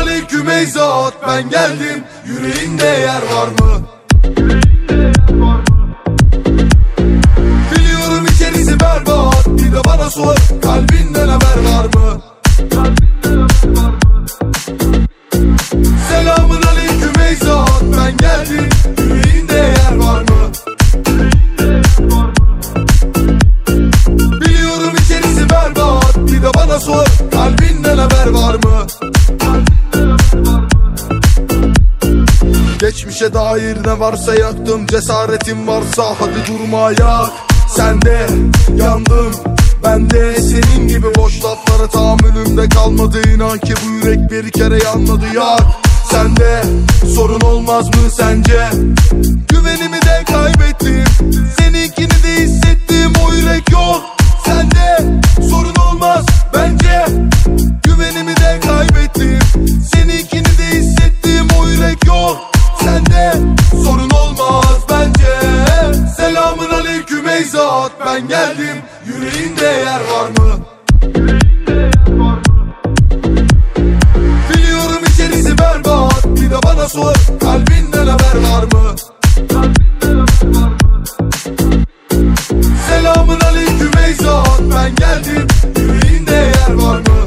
aleyküm ey zat, ben geldim, yüreğinde yer var mı? Biliyorum içerisi berbat, bir de bana sor, kalbinden haber var mı? Selamun aleyküm ey zat, ben geldim, yüreğinde yer var mı? Biliyorum içerisi berbat, bir de bana sor, kalbinden haber var mı? Geçmişe dair ne varsa yaktım, cesaretim varsa hadi durma yak. Sen de yandım, ben de senin gibi boş laflara tahammülümde kalmadı. İnan ki bu yürek bir kere yanmadı yak. Sende sorun olmaz mı sence? Güvenimi de kaybettim, seninkini de hissettim, o yürek yok. Sende sorun olmaz bence. Güvenimi de kaybettim, seninkini de hissettim, o yürek yok. Sende sorun olmaz bence. Selamun aleyküm ey zat, ben geldim, yüreğinde yer var mı? Biliyorum içerisi berbat, bir de bana sor, kalbinden haber var mı? Selamun aleyküm ey zat, ben geldim, yüreğinde yer var mı?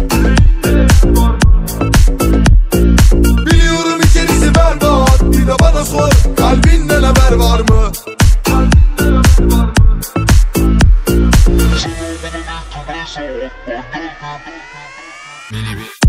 Biliyorum içerisi berbat, bir de bana sor, kalbinden haber var mı? Mini